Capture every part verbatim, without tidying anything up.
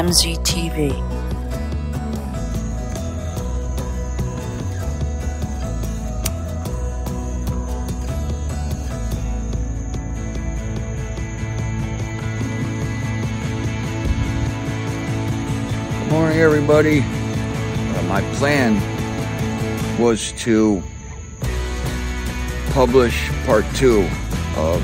M Z T V. Good morning, everybody. Uh, my plan was to publish part two of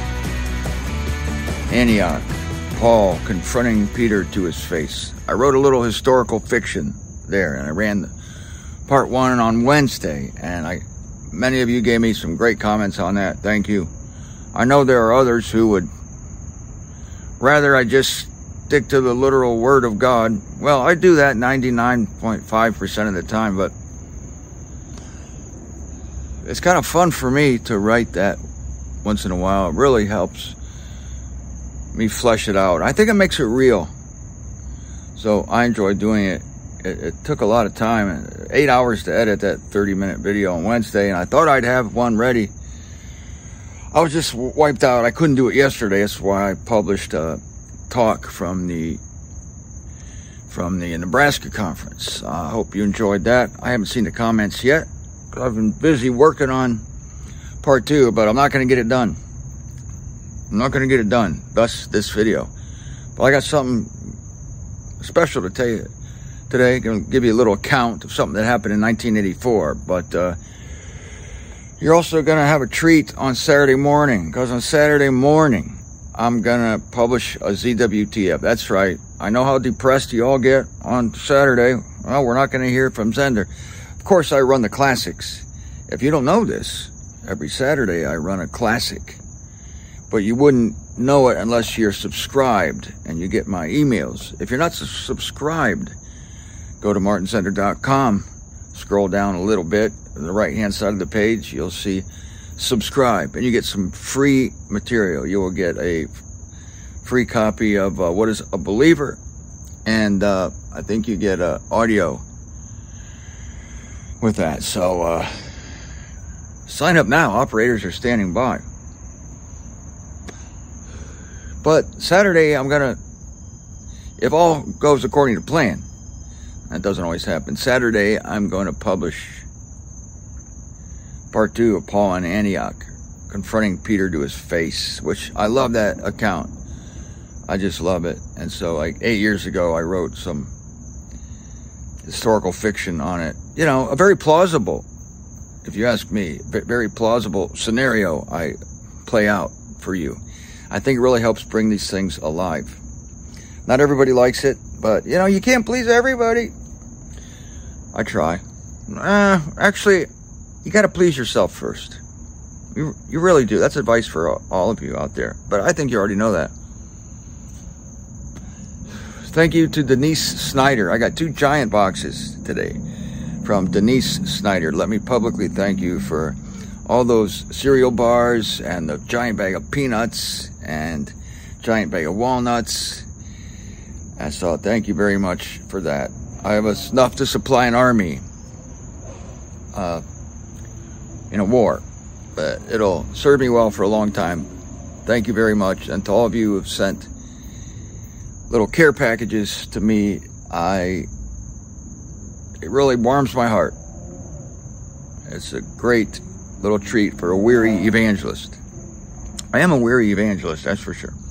Antioch, Paul confronting Peter to his face. I wrote a little historical fiction there, and I ran the part one on Wednesday, and I, many of you gave me some great comments on that. Thank you. I know there are others who would rather I just stick to the literal word of God. Well, I do that ninety-nine point five percent of the time, but it's kind of fun for me to write that once in a while. It really helps me flesh it out. I think it makes it real. So I enjoy doing it. It, it took a lot of time, eight hours to edit that thirty minute video on Wednesday, and I thought I'd have one ready. I was just wiped out. I couldn't do it yesterday. That's why I published a talk from the from the Nebraska conference. I uh, hope you enjoyed that. I haven't seen the comments yet. I've been busy working on part two, but I'm not going to get it done. I'm not going to get it done, thus this video. But I got something special to tell you today. I'm going to give you a little account of something that happened in nineteen eighty-four. But uh, you're also going to have a treat on Saturday morning, because on Saturday morning, I'm going to publish a Z W T F. That's right. I know how depressed you all get on Saturday. Well, we're not going to hear from Zender. Of course, I run the classics. If you don't know this, every Saturday I run a classic. But you wouldn't know it unless you're subscribed and you get my emails. If you're not su- subscribed, go to martin zender dot com. Scroll down a little bit. On the right-hand side of the page, you'll see subscribe, and you get some free material. You will get a free copy of uh, What is a Believer, and uh, I think you get uh, audio with that. So uh, sign up now. Operators are standing by. But Saturday, I'm going to, if all goes according to plan, that doesn't always happen. Saturday, I'm going to publish part two of Paul and Antioch, confronting Peter to his face, which I love that account. I just love it. And so like eight years ago, I wrote some historical fiction on it. You know, a very plausible, if you ask me, very plausible scenario I play out for you. I think it really helps bring these things alive. Not everybody likes it, but you know, you can't please everybody. I try. Uh, actually, you got to please yourself first. You you really do. That's advice for all of you out there. But I think you already know that. Thank you to Denise Snyder. I got two giant boxes today from Denise Snyder. Let me publicly thank you for all those cereal bars and the giant bag of peanuts and giant bag of walnuts. And so thank you very much for that. I have enough to supply an army uh, in a war, but it'll serve me well for a long time. Thank you very much. And to all of you who have sent little care packages to me, I it really warms my heart. It's a great little treat for a weary evangelist. I am a weary evangelist, that's for sure.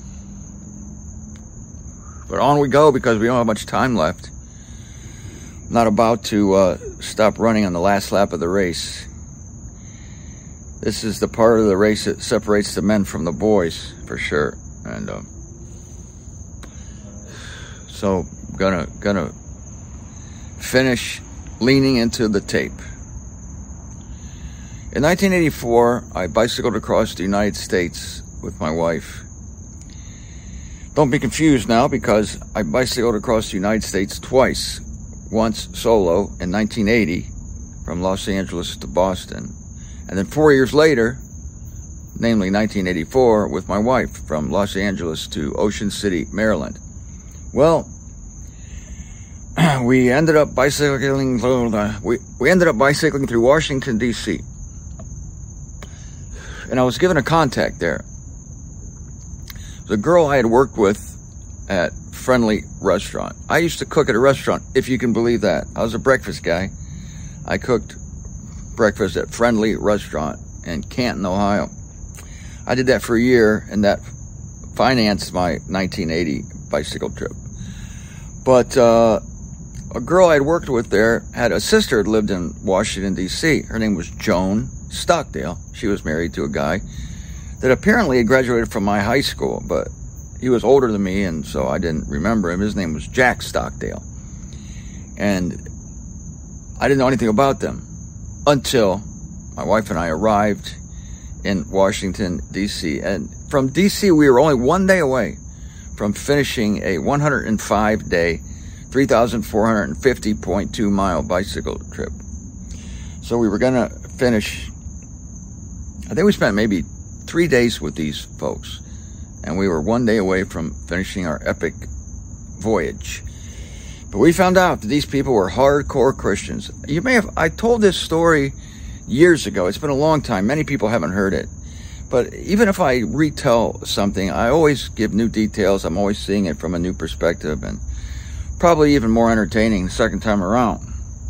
But on we go, because we don't have much time left. I'm not about to uh, stop running on the last lap of the race. This is the part of the race that separates the men from the boys, for sure. And uh, so I'm gonna gonna finish leaning into the tape. In nineteen eighty-four, I bicycled across the United States with my wife. Don't be confused now, because I bicycled across the United States twice. Once solo in nineteen eighty from Los Angeles to Boston. And then four years later, namely nineteen eighty-four, with my wife from Los Angeles to Ocean City, Maryland. Well, we ended up bicycling, uh, we, we ended up bicycling through Washington, D C And I was given a contact there. The girl I had worked with at Friendly Restaurant. I used to cook at a restaurant, if you can believe that. I was a breakfast guy. I cooked breakfast at Friendly Restaurant in Canton, Ohio. I did that for a year, and that financed my nineteen eighty bicycle trip. But uh, a girl I'd worked with there had a sister who lived in Washington, D C Her name was Joan Stockdale. She was married to a guy that apparently had graduated from my high school, but he was older than me, and so I didn't remember him. His name was Jack Stockdale. And I didn't know anything about them until my wife and I arrived in Washington, D C And from D C, we were only one day away from finishing a one hundred five day, three thousand four hundred fifty point two mile bicycle trip. So we were going to finish, I think we spent maybe three days with these folks. And we were one day away from finishing our epic voyage. But we found out that these people were hardcore Christians. You may have, I told this story years ago. It's been a long time. Many people haven't heard it. But even if I retell something, I always give new details. I'm always seeing it from a new perspective, and probably even more entertaining the second time around.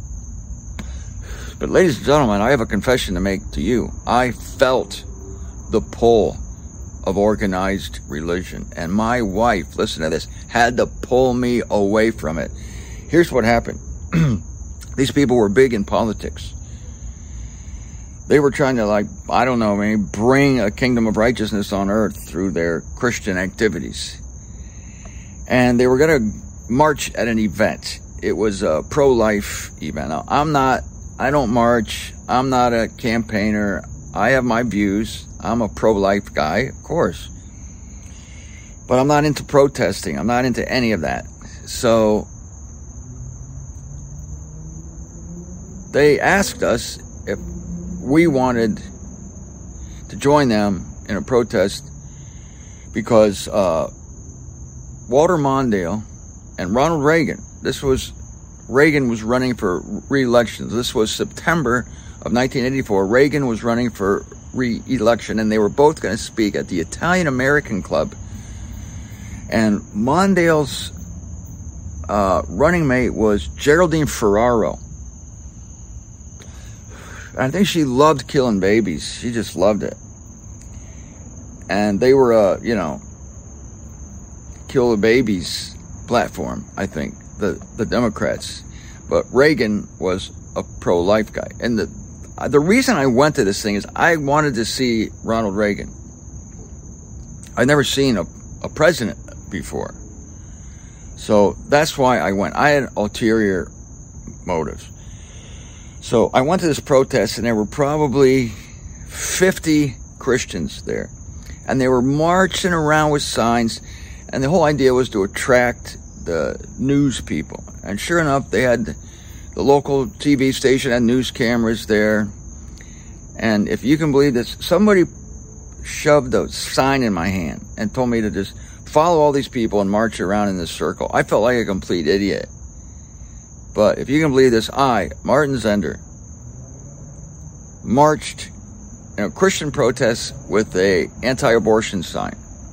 But ladies and gentlemen, I have a confession to make to you. I felt the pull of organized religion. And my wife, listen to this, had to pull me away from it. Here's what happened. These people were big in politics. They were trying to, like, I don't know, maybe bring a kingdom of righteousness on earth through their Christian activities. And they were going to march at an event. It was a pro-life event. Now, I'm not, I don't march. I'm not a campaigner. I have my views. I'm a pro-life guy, of course. But I'm not into protesting. I'm not into any of that. So they asked us if we wanted to join them in a protest because uh, Walter Mondale and Ronald Reagan, this was, Reagan was running for re-election. This was September of nineteen eighty-four. Reagan was running for re-election, and they were both going to speak at the Italian American Club. And Mondale's uh, running mate was Geraldine Ferraro. I think she loved killing babies. She just loved it. And they were, uh, you know, kill the babies platform, I think, the, the Democrats. But Reagan was a pro-life guy. And the the reason I went to this thing is I wanted to see Ronald Reagan. I'd never seen a, a president before. So that's why I went. I had ulterior motives. So I went to this protest, and there were probably fifty Christians there. And they were marching around with signs, and the whole idea was to attract the news people. And sure enough, they had the local T V station had news cameras there. And if you can believe this, somebody shoved a sign in my hand and told me to just follow all these people and march around in this circle. I felt like a complete idiot. But if you can believe this, I, Martin Zender, marched in a Christian protest with a anti-abortion sign.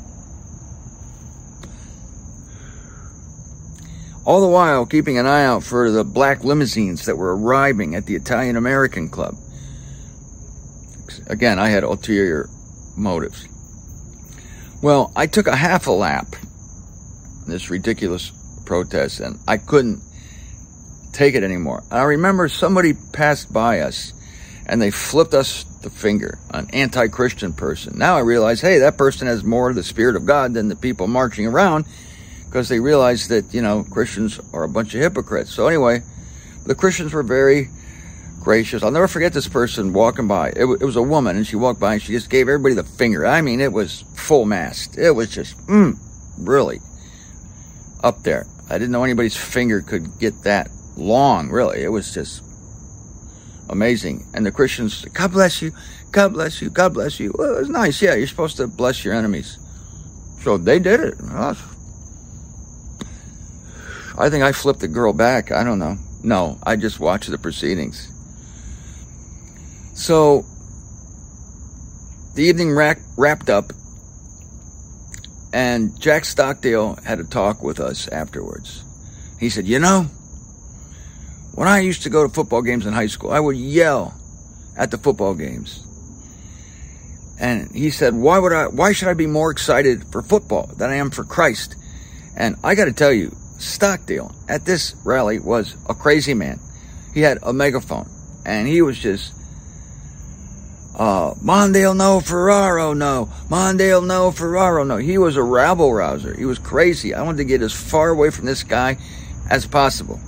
All the while keeping an eye out for the black limousines that were arriving at the Italian American Club. Again, I had ulterior motives. Well, I took a half a lap in this ridiculous protest, and I couldn't take it anymore. I remember somebody passed by us, and they flipped us the finger, an anti-Christian person. Now I realize, hey, that person has more of the Spirit of God than the people marching around, because they realized that, you know, Christians are a bunch of hypocrites. So anyway, the Christians were very gracious. I'll never forget this person walking by. It, w- it was a woman, and she walked by, and she just gave everybody the finger. I mean, it was full mast. It was just, mm, really up there. I didn't know anybody's finger could get that long, really. It was just amazing. And the Christians, God bless you, God bless you, God bless you. Well, it was nice. Yeah, you're supposed to bless your enemies. So they did it. Well, I think I flipped the girl back. I don't know. No, I just watched the proceedings. So the evening rack, wrapped up, And Jack Stockdale had a talk with us afterwards. He said, you know, when I used to go to football games in high school, I would yell at the football games. And he said, why would I, why should I be more excited for football than I am for Christ? And I got to tell you, Stockdale at this rally was a crazy man. He had a megaphone and he was just, uh, Mondale no, Ferraro no, Mondale no, Ferraro no. He was a rabble rouser. He was crazy. I wanted to get as far away from this guy as possible.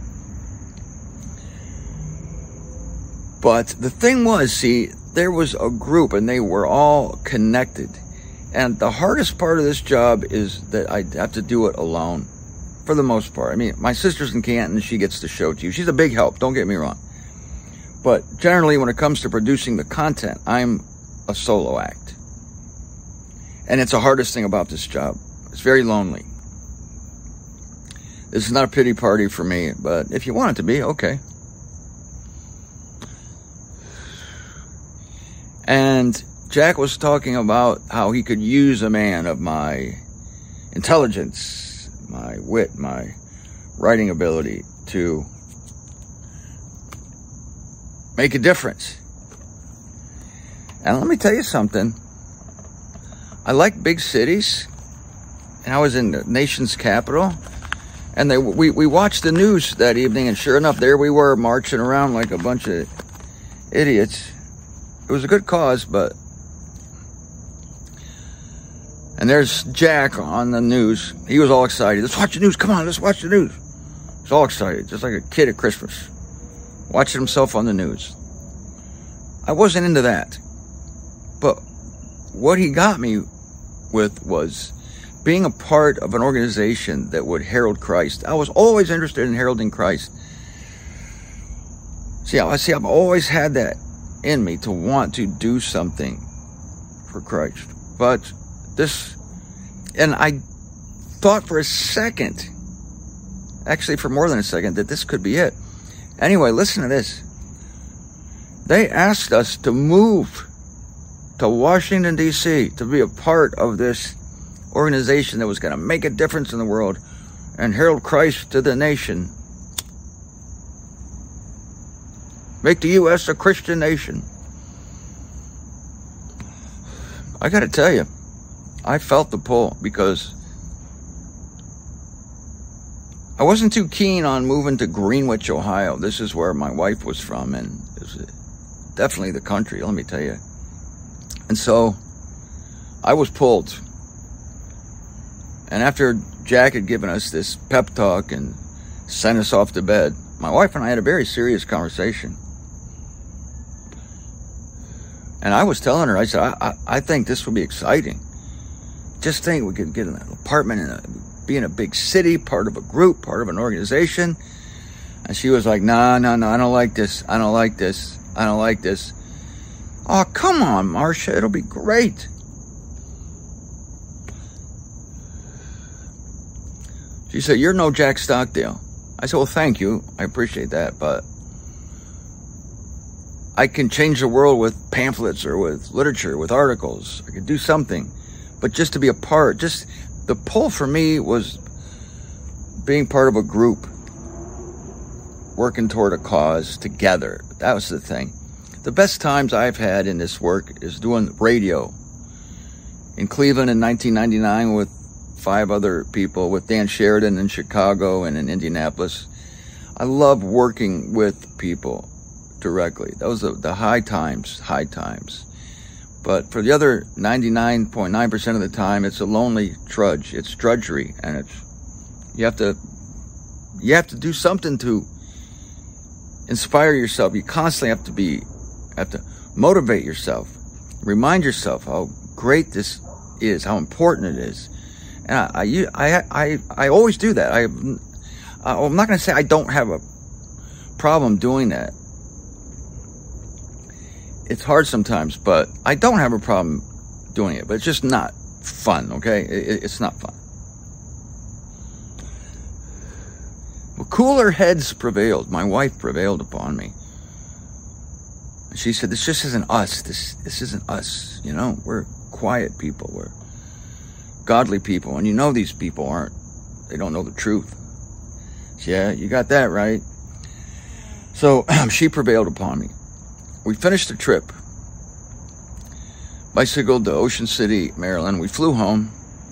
But the thing was, see, there was a group and they were all connected. And the hardest part of this job is that I have to do it alone for the most part. I mean, my sister's in Canton, she gets to show it to you. She's a big help, don't get me wrong. But generally, when it comes to producing the content, I'm a solo act. And it's the hardest thing about this job. It's very lonely. This is not a pity party for me, but if you want it to be, okay. And Jack was talking about how he could use a man of my intelligence, my wit, my writing ability to make a difference. And let me tell you something. I like big cities. And I was in the nation's capital. And they, we, we watched the news that evening. And sure enough, there we were marching around like a bunch of idiots. It was a good cause, but... And there's Jack on the news. He was all excited. Let's watch the news. Come on, let's watch the news. He's all excited, just like a kid at Christmas, watching himself on the news. I wasn't into that. But what he got me with was being a part of an organization that would herald Christ. I was always interested in heralding Christ. See, I see, I've always had that in me to want to do something for Christ. But this, and I thought for a second, actually for more than a second, that this could be it. Anyway, listen to this. They asked us to move to Washington, D C to be a part of this organization that was going to make a difference in the world and herald Christ to the nation. Make the U S a Christian nation. I got to tell you, I felt the pull because I wasn't too keen on moving to Greenwich, Ohio. This is where my wife was from, and it's definitely the country, let me tell you. And so I was pulled. And after Jack had given us this pep talk and sent us off to bed, my wife and I had a very serious conversation. And I was telling her, I said, I, I, I think this would be exciting. Just think we could get an apartment in a, be in a big city, part of a group, part of an organization. And she was like, no, no, no, I don't like this. I don't like this. I don't like this. Oh, come on, Marcia, it'll be great. She said, you're no Jack Stockdale. I said, well, thank you. I appreciate that, but I can change the world with pamphlets or with literature, with articles. I could do something. But just to be a part, just the pull for me was being part of a group, working toward a cause together. That was the thing. The best times I've had in this work is doing radio in Cleveland in nineteen ninety-nine with five other people, with Dan Sheridan in Chicago and in Indianapolis. I love working with people directly. Those are the high times, high times. But for the other ninety-nine point nine percent of the time, it's a lonely trudge. It's drudgery, and it's you have to you have to do something to inspire yourself. You constantly have to be have to motivate yourself, remind yourself how great this is, how important it is. And I I I I always do that. I I'm not going to say I don't have a problem doing that. It's hard sometimes, but I don't have a problem doing it. But it's just not fun, okay? It, it's not fun. Well, cooler heads prevailed. My wife prevailed upon me. She said, this just isn't us. This this isn't us, you know? We're quiet people. We're godly people, and you know these people aren't, they don't know the truth. Yeah, you got that right. So she prevailed upon me. We finished the trip. Bicycled to Ocean City, Maryland. We flew home.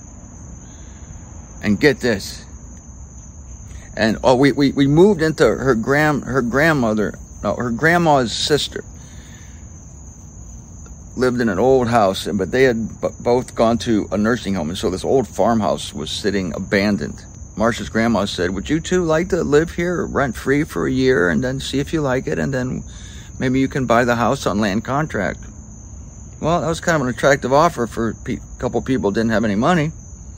And get this. And oh, we, we, we moved into her grand her grandmother, no, her grandma's sister. Lived in an old house, but they had b- both gone to a nursing home. And so this old farmhouse was sitting abandoned. Marcia's grandma said, would you two like to live here rent-free for a year and then see if you like it, and then maybe you can buy the house on land contract? Well, that was kind of an attractive offer for a pe- couple people who didn't have any money.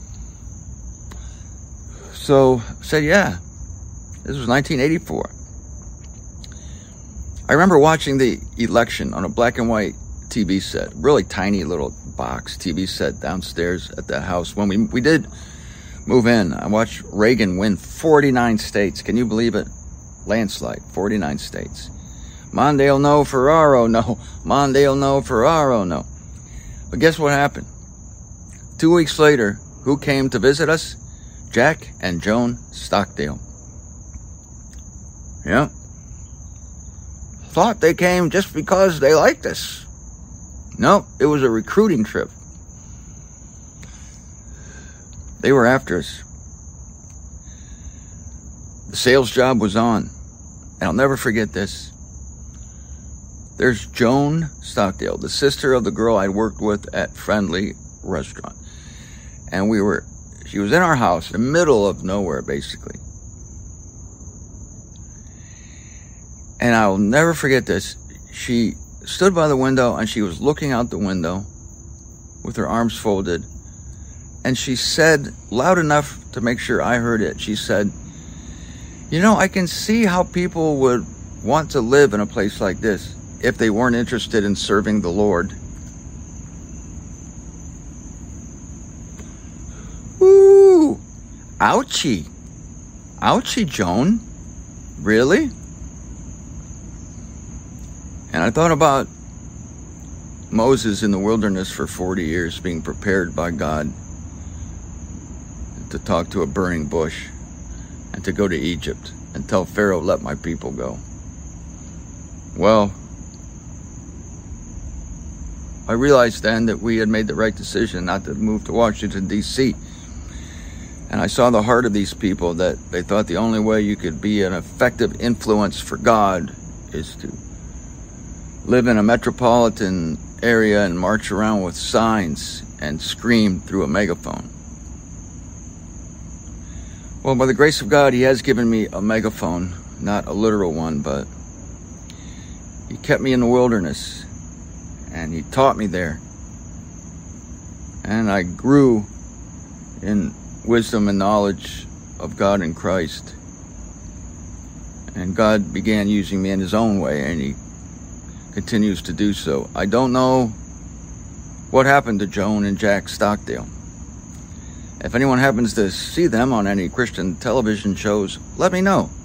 So I said, yeah. This was nineteen eighty-four. I remember watching the election on a black and white T V set, really tiny little box T V set downstairs at that house. When we we did move in, I watched Reagan win forty-nine states. Can you believe it? Landslide, forty-nine states. Mondale no, Ferraro no. Mondale no, Ferraro no. But guess what happened? Two weeks later, who came to visit us? Jack and Joan Stockdale. Yeah. Thought they came just because they liked us. No, it was a recruiting trip. They were after us. The sales job was on. And I'll never forget this. There's Joan Stockdale, the sister of the girl I'd worked with at Friendly Restaurant. And we were, she was in our house, in the middle of nowhere, basically. And I'll never forget this. She stood by the window and she was looking out the window with her arms folded. And she said, loud enough to make sure I heard it, she said, you know, I can see how people would want to live in a place like this if they weren't interested in serving the Lord. Ooh, ouchie. Ouchie, Joan. Really? And I thought about Moses in the wilderness for forty years being prepared by God to talk to a burning bush and to go to Egypt and tell Pharaoh, let my people go. Well, I realized then that we had made the right decision not to move to Washington, D C And I saw the heart of these people, that they thought the only way you could be an effective influence for God is to live in a metropolitan area and march around with signs and scream through a megaphone. Well, by the grace of God, He has given me a megaphone, not a literal one, but He kept me in the wilderness and He taught me there. And I grew in wisdom and knowledge of God and Christ. And God began using me in His own way, and He continues to do so. I don't know what happened to Joan and Jack Stockdale. If anyone happens to see them on any Christian television shows, let me know.